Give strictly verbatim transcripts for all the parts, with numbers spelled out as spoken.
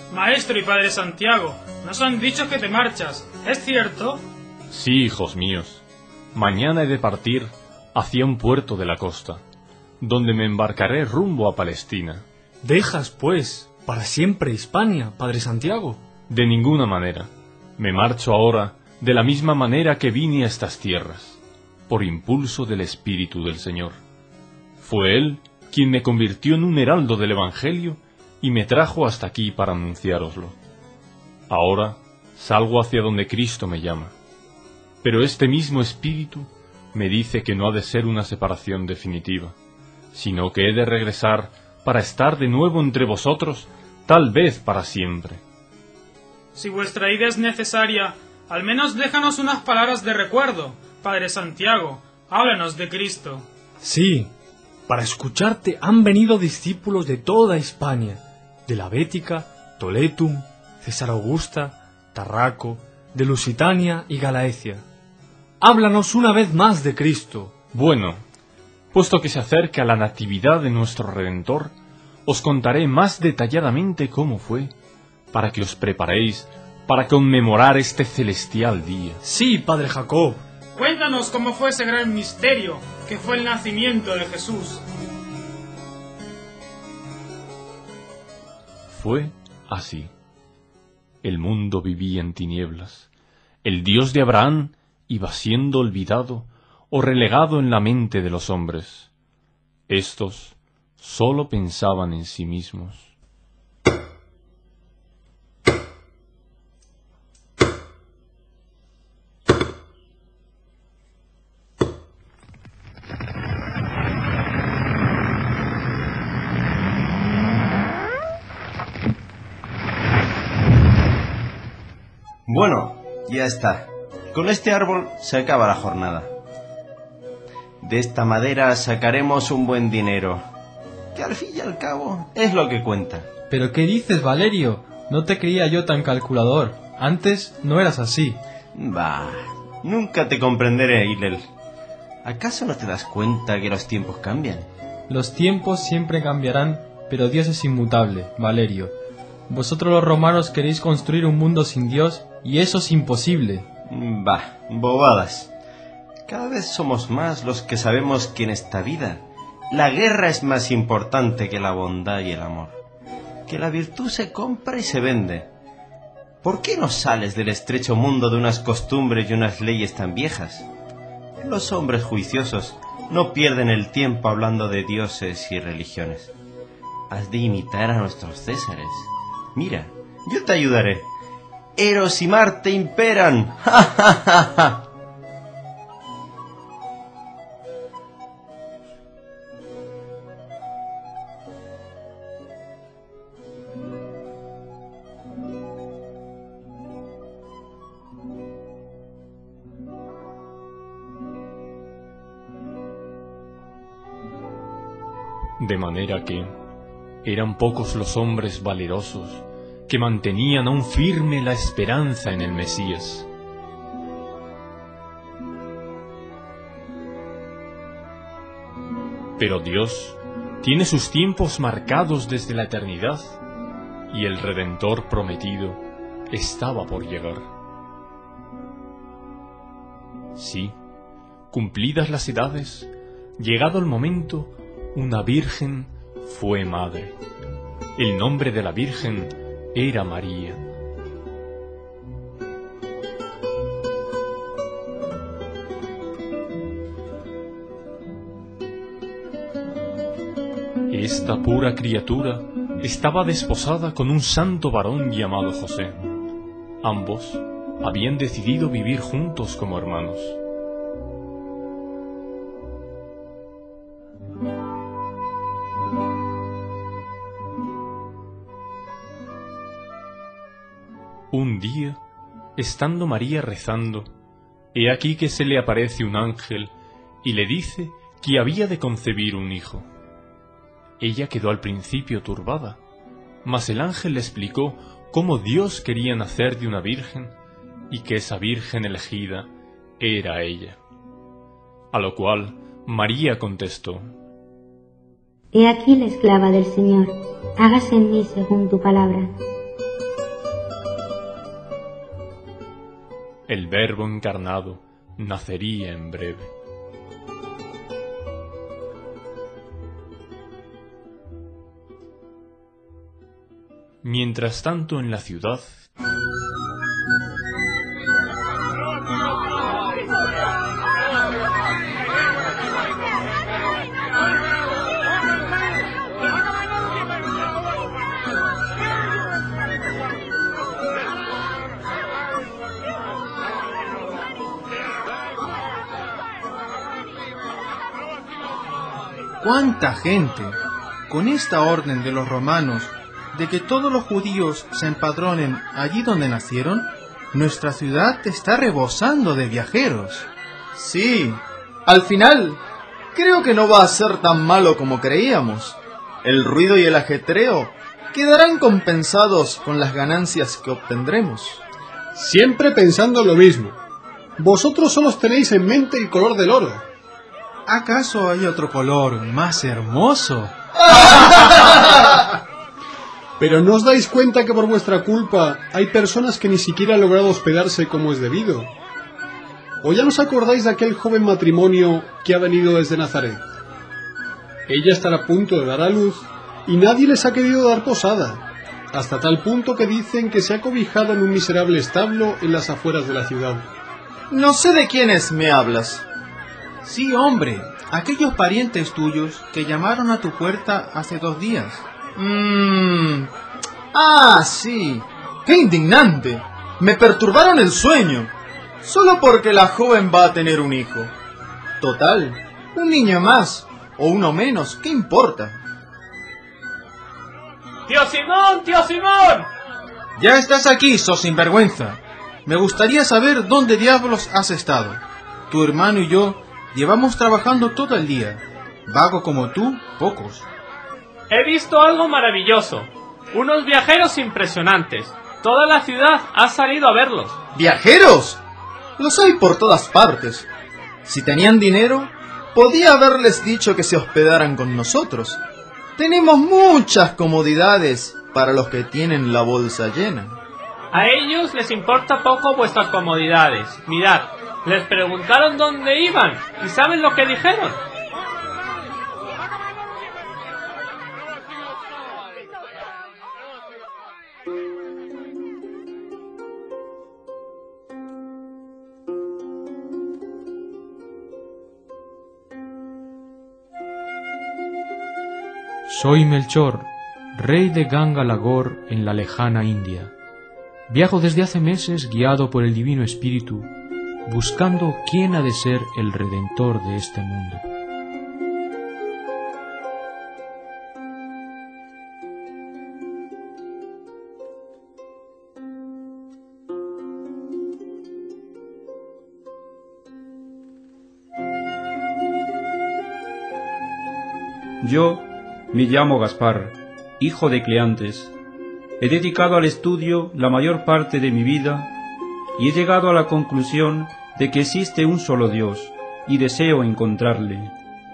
Maestro y padre Santiago, nos han dicho que te marchas, ¿es cierto? Sí, hijos míos. Mañana he de partir hacia un puerto de la costa, donde me embarcaré rumbo a Palestina. ¿Dejas, pues, para siempre Hispania, padre Santiago? De ninguna manera. Me marcho ahora de la misma manera que vine a estas tierras, por impulso del Espíritu del Señor. Fue Él quien me convirtió en un heraldo del Evangelio y me trajo hasta aquí para anunciároslo. Ahora salgo hacia donde Cristo me llama. Pero este mismo Espíritu me dice que no ha de ser una separación definitiva, sino que he de regresar para estar de nuevo entre vosotros, tal vez para siempre. Si vuestra ida es necesaria, al menos déjanos unas palabras de recuerdo, padre Santiago, háblanos de Cristo. Sí, para escucharte han venido discípulos de toda Hispania, de la Bética, Toletum, César Augusta, Tarraco, de Lusitania y Galaecia. Háblanos una vez más de Cristo. Bueno, puesto que se acerca la natividad de nuestro Redentor, os contaré más detalladamente cómo fue, para que os preparéis para conmemorar este celestial día. Sí, padre Jacob. Cuéntanos cómo fue ese gran misterio, que fue el nacimiento de Jesús. Fue así. El mundo vivía en tinieblas. El Dios de Abraham iba siendo olvidado o relegado en la mente de los hombres. Estos sólo pensaban en sí mismos. Bueno, ya está. Con este árbol se acaba la jornada. De esta madera sacaremos un buen dinero, que al fin y al cabo es lo que cuenta. ¿Pero qué dices, Valerio? No te creía yo tan calculador. Antes no eras así. Bah, nunca te comprenderé, Hillel. ¿Acaso no te das cuenta que los tiempos cambian? Los tiempos siempre cambiarán, pero Dios es inmutable, Valerio. Vosotros los romanos queréis construir un mundo sin Dios, y eso es imposible. Bah, bobadas. Cada vez somos más los que sabemos que en esta vida la guerra es más importante que la bondad y el amor. Que la virtud se compra y se vende. ¿Por qué no sales del estrecho mundo de unas costumbres y unas leyes tan viejas? Los hombres juiciosos no pierden el tiempo hablando de dioses y religiones. Has de imitar a nuestros césares. Mira, yo te ayudaré. Eros y Marte imperan. ¡Ja, ja, ja, ja! De manera que eran pocos los hombres valerosos que mantenían aún firme la esperanza en el Mesías. Pero Dios tiene sus tiempos marcados desde la eternidad, y el Redentor prometido estaba por llegar. Sí, cumplidas las edades, llegado el momento, una virgen fue madre. El nombre de la virgen era María. Esta pura criatura estaba desposada con un santo varón llamado José. Ambos habían decidido vivir juntos como hermanos. Un día, estando María rezando, he aquí que se le aparece un ángel y le dice que había de concebir un hijo. Ella quedó al principio turbada, mas el ángel le explicó cómo Dios quería nacer de una virgen y que esa virgen elegida era ella. A lo cual María contestó: He aquí la esclava del Señor, hágase en mí según tu palabra. el Verbo encarnado nacería en breve. Mientras tanto, en la ciudad, ¡cuánta gente! Con esta orden de los romanos de que todos los judíos se empadronen allí donde nacieron, nuestra ciudad está rebosando de viajeros. Sí, al final, creo que no va a ser tan malo como creíamos. El ruido y el ajetreo quedarán compensados con las ganancias que obtendremos. Siempre pensando lo mismo. Vosotros solo tenéis en mente el color del oro. ¿Acaso hay otro color más hermoso? Pero ¿no os dais cuenta que por vuestra culpa hay personas que ni siquiera han logrado hospedarse como es debido? ¿O ya no os acordáis de aquel joven matrimonio que ha venido desde Nazaret? Ella estará a punto de dar a luz y nadie les ha querido dar posada, hasta tal punto que dicen que se ha cobijado en un miserable establo en las afueras de la ciudad. No sé de quiénes me hablas. Sí, hombre, aquellos parientes tuyos que llamaron a tu puerta hace dos días. Mmm... Ah, sí. ¡Qué indignante! Me perturbaron el sueño. Solo porque la joven va a tener un hijo. Total, un niño más o uno menos, ¿qué importa? ¡Tío Simón! ¡Tío Simón! Ya estás aquí, sos sinvergüenza. Me gustaría saber dónde diablos has estado. Tu hermano y yo llevamos trabajando todo el día. Vago como tú, pocos. He visto algo maravilloso. Unos viajeros impresionantes. Toda la ciudad ha salido a verlos. ¿Viajeros? Los hay por todas partes. Si tenían dinero, podía haberles dicho que se hospedaran con nosotros. Tenemos muchas comodidades para los que tienen la bolsa llena. A ellos les importa poco vuestras comodidades. Mirad, les preguntaron dónde iban y ¿saben lo que dijeron? Soy Melchor, rey de Gangalagor en la lejana India. Viajo desde hace meses guiado por el Divino Espíritu, buscando quién ha de ser el Redentor de este mundo. Yo me llamo Gaspar, hijo de Cleantes. He dedicado al estudio la mayor parte de mi vida y he llegado a la conclusión de que existe un solo Dios y deseo encontrarle.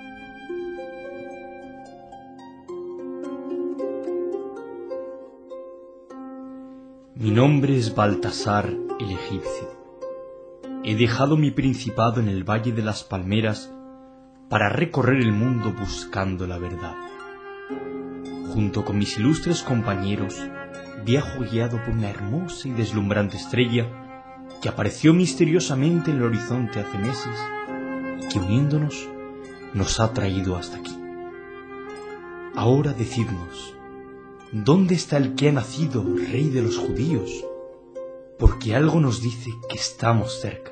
Mi nombre es Baltasar el Egipcio. He dejado mi principado en el Valle de las Palmeras para recorrer el mundo buscando la verdad. Junto con mis ilustres compañeros, viajo guiado por una hermosa y deslumbrante estrella que apareció misteriosamente en el horizonte hace meses y que uniéndonos nos ha traído hasta aquí. Ahora decidnos, ¿dónde está el que ha nacido rey de los judíos? Porque algo nos dice que estamos cerca.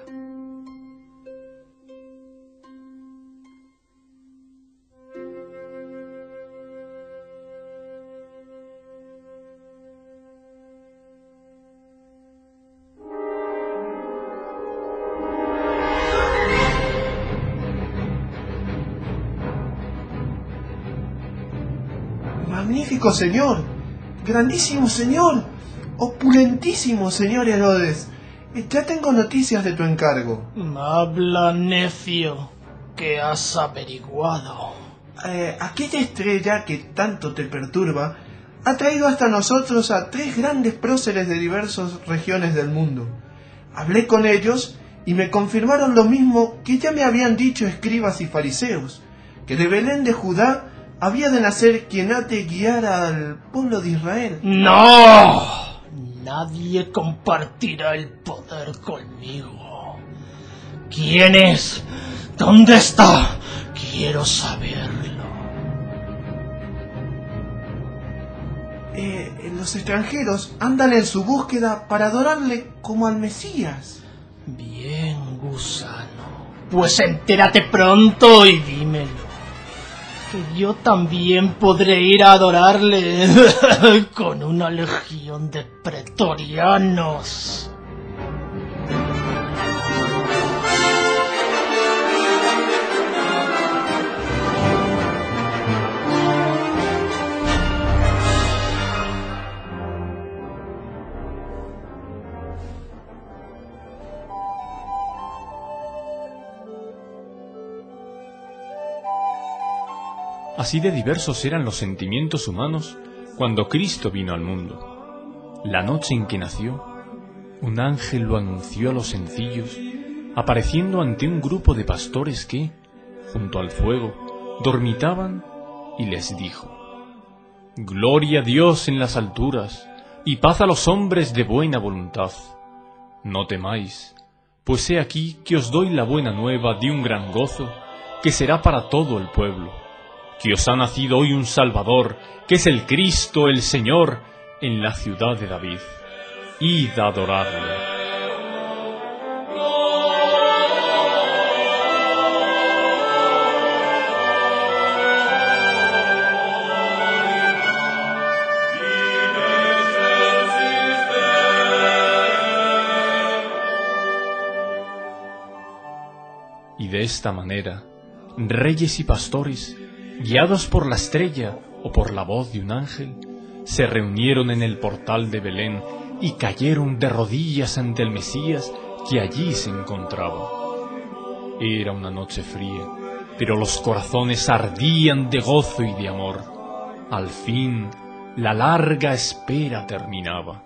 Magnífico señor, grandísimo señor, opulentísimo señor Herodes. Ya tengo noticias de tu encargo. Habla, necio, ¿qué has averiguado? Eh, aquella estrella que tanto te perturba ha traído hasta nosotros a tres grandes próceres de diversas regiones del mundo. Hablé con ellos y me confirmaron lo mismo que ya me habían dicho escribas y fariseos, que de Belén de Judá había de nacer quien ha de guiar al pueblo de Israel. ¡No! Nadie compartirá el poder conmigo. ¿Quién es? ¿Dónde está? Quiero saberlo. Eh, los extranjeros andan en su búsqueda para adorarle como al Mesías. Bien, gusano. Pues entérate pronto y dímelo. Que yo también podré ir a adorarle con una legión de pretorianos. Así de diversos eran los sentimientos humanos cuando Cristo vino al mundo. La noche en que nació, un ángel lo anunció a los sencillos, apareciendo ante un grupo de pastores que, junto al fuego, dormitaban, y les dijo: Gloria a Dios en las alturas, y paz a los hombres de buena voluntad. No temáis, pues he aquí que os doy la buena nueva de un gran gozo, que será para todo el pueblo. Que os ha nacido hoy un Salvador, que es el Cristo, el Señor, en la ciudad de David. Id a adorarle. Y de esta manera, reyes y pastores, guiados por la estrella o por la voz de un ángel, se reunieron en el portal de Belén y cayeron de rodillas ante el Mesías que allí se encontraba. Era una noche fría, pero los corazones ardían de gozo y de amor. Al fin, la larga espera terminaba.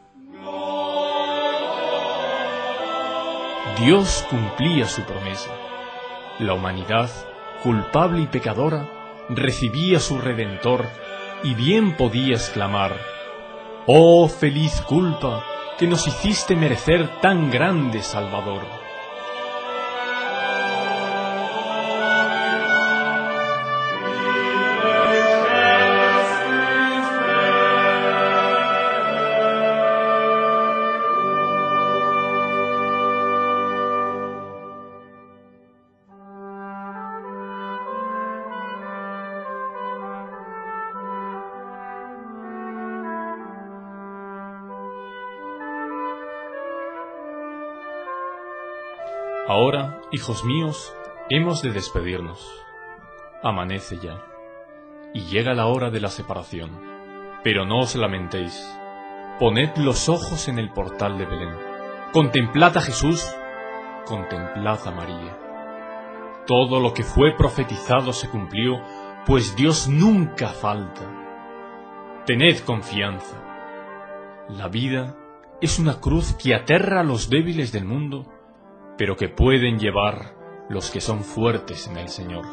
Dios cumplía su promesa. La humanidad, culpable y pecadora, recibía su Redentor, y bien podía exclamar: «Oh feliz culpa, que nos hiciste merecer tan grande Salvador». Ahora, hijos míos, hemos de despedirnos. Amanece ya, y llega la hora de la separación. Pero no os lamentéis. Poned los ojos en el portal de Belén. Contemplad a Jesús, contemplad a María. Todo lo que fue profetizado se cumplió, pues Dios nunca falta. Tened confianza. La vida es una cruz que aterra a los débiles del mundo, pero que pueden llevar los que son fuertes en el Señor.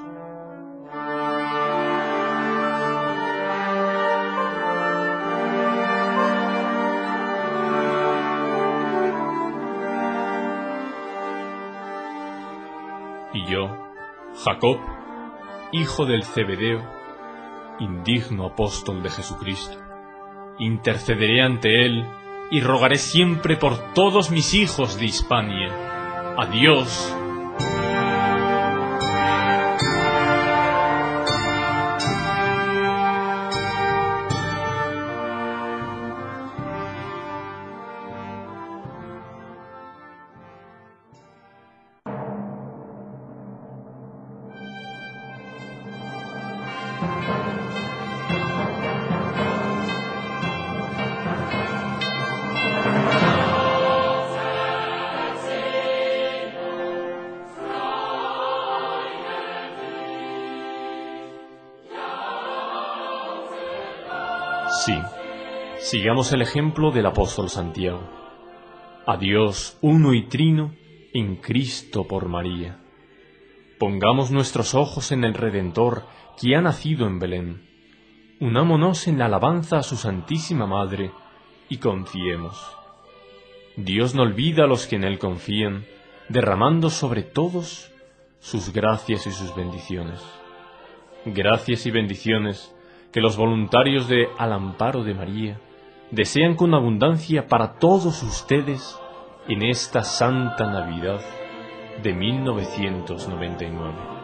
Y yo, Jacob, hijo del Zebedeo, indigno apóstol de Jesucristo, intercederé ante Él y rogaré siempre por todos mis hijos de Hispania. Adiós. Sí, sigamos el ejemplo del apóstol Santiago. a Dios uno y trino en Cristo por María. Pongamos nuestros ojos en el Redentor que ha nacido en Belén. Unámonos en la alabanza a su Santísima Madre y confiemos. Dios no olvida a los que en Él confían, derramando sobre todos sus gracias y sus bendiciones. Gracias y bendiciones que los voluntarios de Al Amparo de María desean con abundancia para todos ustedes en esta Santa Navidad de mil novecientos noventa y nueve.